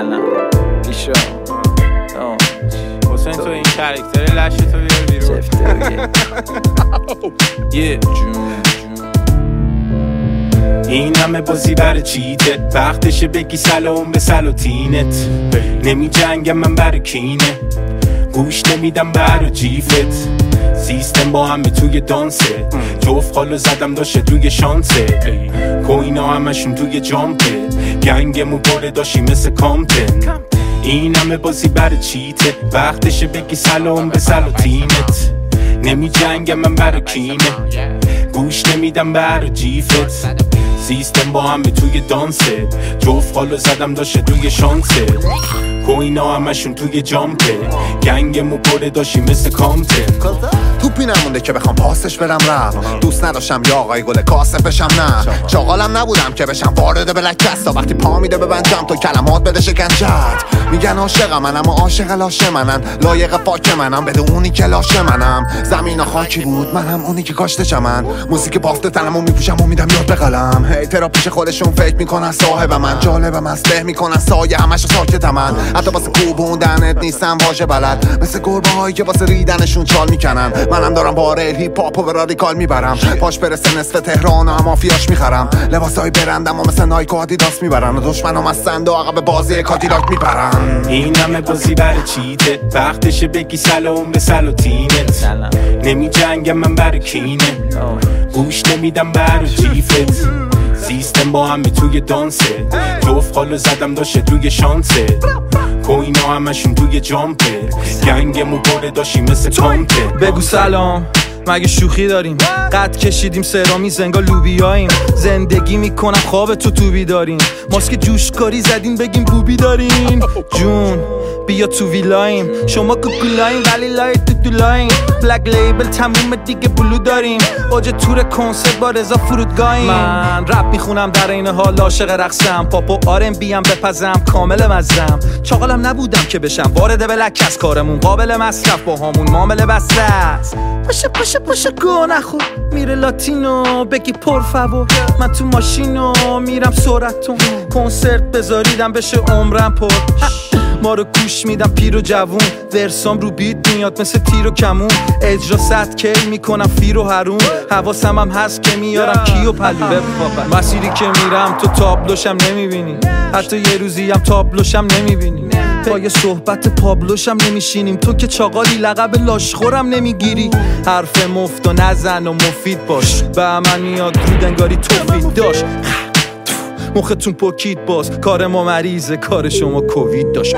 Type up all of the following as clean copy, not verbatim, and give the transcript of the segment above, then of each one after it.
سلام ایشا حسین تو این کرکتر لشت تو بیار بیرون یه جون این همه بازی برای چیته وقتشه بگی سلام به سلاطینت نمی جنگم من برای کینه گوش نمیدم برای جیفت سیستم با همه توی دانسه جفت خالو زدم داشته توی شانسه کوینا همشون توی جامپه گنگمو باره داشتی مثل کامپن این همه بازی برای چیته وقتشه بگی سلام به سلاطینت نمی جنگم من برای کینه گوش نمیدم برای جیفت سیستم با همه توی دانسه جفت خالو زدم داشته توی شانسه کوینا همشون توی جامپه گنگمو باره داشتی مثل کامپن توپی نمونده که بخوام پاسش برم رفت دوست نداشتم یا آقای گل کاسه بشم نه چاقالم نبودم که بشم وارد بلکست تا وقتی پا میده ببندم تو کلمات بده شکنجت میگن عاشق منم و عاشق لاشه منن لایق فاک منم بده اونی که لاشه منم زمین و خاکی بود منم اونی که کاشته چمن موزیک بافته تنمو میپوشم و میدم یاد به قلم هیترا پیش خودشون فکر میکنن صاحب من جالبم استه میکنن سایه همشو ساکتم من حتی واسه کوبوندنت نیستم واژه بلد مثل گربه هایی که واسه ریدنشون چال میکنن منم دارم باره هیپ هاپ و رادیکال میبرم پاش برسه نصف تهران و مافیاش میخرم لباسای برندم و مثل نایک و آدیداس میبرن و دشمنام از سند و عقب بازی کادیلاک میبرن این همه بازی برای چیته وقتشه بگی سلام به سلاطینت نمی جنگم من برای کینه گوش نمیدم برای جیفت سیستم با همه توی دانسه جفت خالو زدم داشته توی شانسه کوینا همشون توی جامپه گنگمو باره داشتی مثل کامپه بگو سلام مگه شوخی داریم قد کشیدیم سرامی زنگا لوبیاییم زندگی میکنم خواب تو بیداریم ماسک جوشکاری زدیم بگیم بوبی دارین جون بیا تو ویلایم شما کوکولایم ولی لای تو لایم بلک لیبل تموم دیگه بلو داریم اوج تور کنسرت با رضا فرودگاهیم من رپ میخونم در این حال عاشق رقصم پاپ و آر ام بی ام بپزم کامل مزم چاقالم نبودم که بشم وارد بلک از کارمون قابل مصرف با همون معامله بسته است پاشه گو نخور میره لاتینو بگی پر فوور من تو ماشینو میرم سرعتون کنسرت بذاریدم بشه عمرم پر ما رو گوش میدم پیر و جوون ورسام رو بیت میاد مثل تیر و کمون اجرا صد کی میکنم فیر و حروم حواسم هم هست که میارم کی و پلو مسیری که میرم تو تابلوشم نمیبینی حتی یه روزی هم تابلوشم نمیبینی با یه صحبت پابلوشم نمیشینیم تو که چاقالی لقب لاشخورم نمیگیری حرف مفت و نزن و مفید باش به من میاد رود انگاری توفید داشت مختون پوکید باز کار ما مریضه کار شما کووید داشت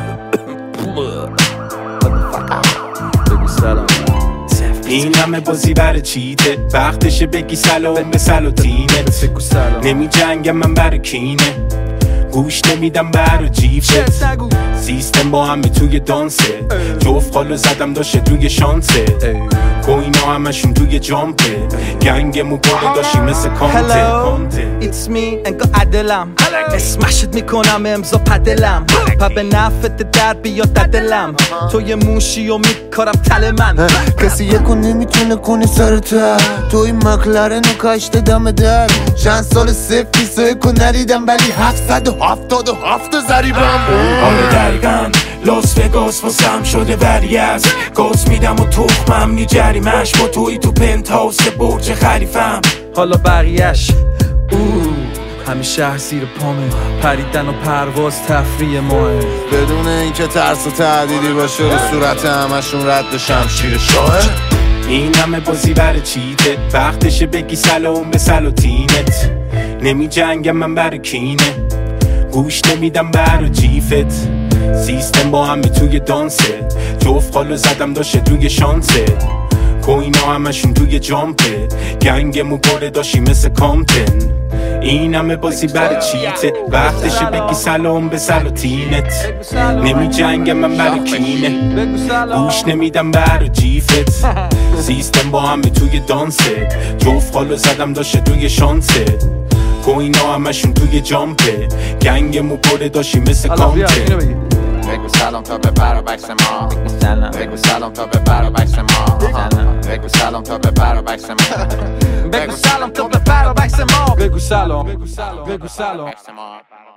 بگو سلام این همه بازی برای چیته وقتشه بگی سلام به سلاطینت نمی جنگم من برای کینه گوش نمیدم برای جیفت سیستم با همه توی دانسه جفت خالو زدم داشته توی شانسه کوینا همشون توی جامپه گنگمو باره داشتی مثل کامپه It's me انگا عدلم اسمشت میکنم امضا پدلم پا به نفت در بیاد دلم تو یه موشی و میکارم تل من کسی یکو نمیتونه کنی سرته توی مکلرن و کاشته دم در چند سال سفتی سویکو ندیدم ولی 777 زریبم آره دقیقاً لاس وگاس واسم شده وری از گاز میدم و تخمم نی جریمش با توی تو پنت هاوس برج خلیفم حالا بقیهش همه شهر زیر پامه پریدن و پرواز تفریح ماه بدون اینکه ترس و تهدیدی باشه رو صورت همشون رد بشم شیر شاه این همه بازی برای چیته وقتشه بگی سلام به سلاطینت نمی جنگم من برای کینه گوش نمیدم برای جیفت سیستم با همه توی دانسه جفت خالو زدم داشته توی شانسه کوینا همشون توی جامپه گنگمو باره داشتی مثل کامپن این همه بازی برای چیته وقتشه بگی سلام به سلاطینت نمی جنگم من برای کینه گوش نمیدم برای جیفت سیستم با همه توی دانسه جفت خالو زدم داشته توی شانسه کوینا همشون توی جامپه گنگمو باره داشتی مثل کامپن بگو سلام تا ببر و بکس ما بگو سلام تا ببر و بکس ما بگو سلام تا ببر و بکس ما بگو سلام تا ببر و بکس ما بگو سلام